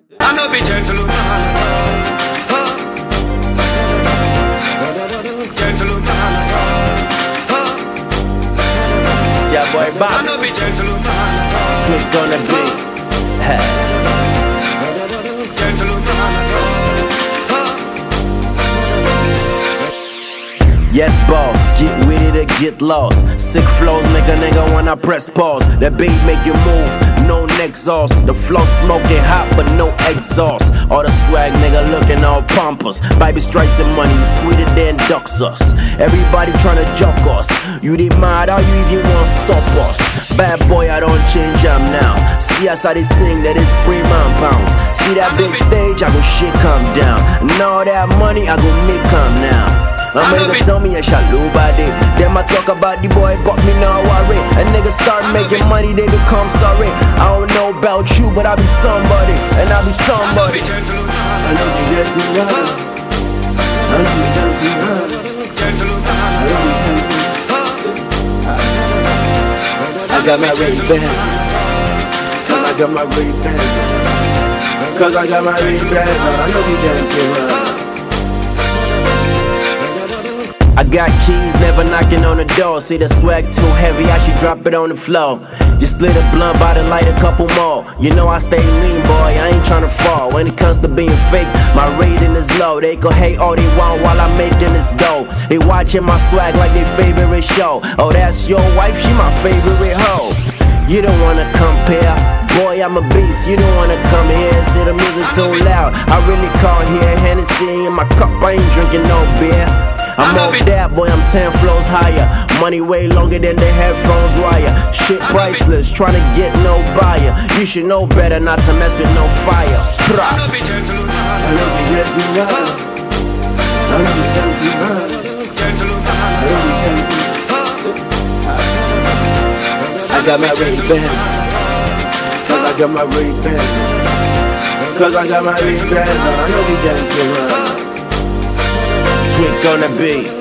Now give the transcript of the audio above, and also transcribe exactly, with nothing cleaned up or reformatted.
I know be gentleman. Huh? Gentleman. Huh? It's your boy Boss. I know be gentleman. Smith on the beat. Yes, boss, get with it or get lost. Sick flows make a nigga wanna press pause. That beat make you move, no exhaust. The flow smoking hot but no exhaust. All the swag nigga looking all pompous. Baby strikes and money sweeter than ducks us. Everybody tryna joke us. You the mad, how you even want stop us? Bad boy, I don't change up now. See us how they sing, that is premium pounds. See that big stage, I go shit calm down. And all that money, I go make calm now. My nigga tell me I shall lose body. Then I talk about the boy, but me now worry. A nigga start making money, they become sorry. I don't know about you, but I be somebody, and I be somebody. I know the gentleman. I know the gentleman. I know the gentleman. I got my Ray-Bans. Cause I got my Ray-Bans. Cause I got my Ray-Bans. I know the gentleman. I got keys, never knocking on the door. See the swag too heavy, I should drop it on the floor. Just lit a blunt by the light, a couple more. You know I stay lean, boy, I ain't tryna fall. When it comes to being fake, my rating is low. They go hate all they want while I'm making this dough. They watching my swag like they favorite show. Oh, that's your wife, she my favorite hoe. You don't wanna compare, boy, I'm a beast. You don't wanna come here and see the music too loud. I really call here Hennessy in my cup, I ain't drinking no beer. I'm off that, boy, I'm ten flows higher. Money way longer than the headphones wire. Shit priceless, tryna get no buyer. You should know better not to mess with no fire. Pra. I know the gentleman. I know the gentleman. I know the gentleman. I got my Ray-Bans. Cause I got my Ray-Bans. Cause I got my Ray-Bans. I know the gentleman. Swing on the beat.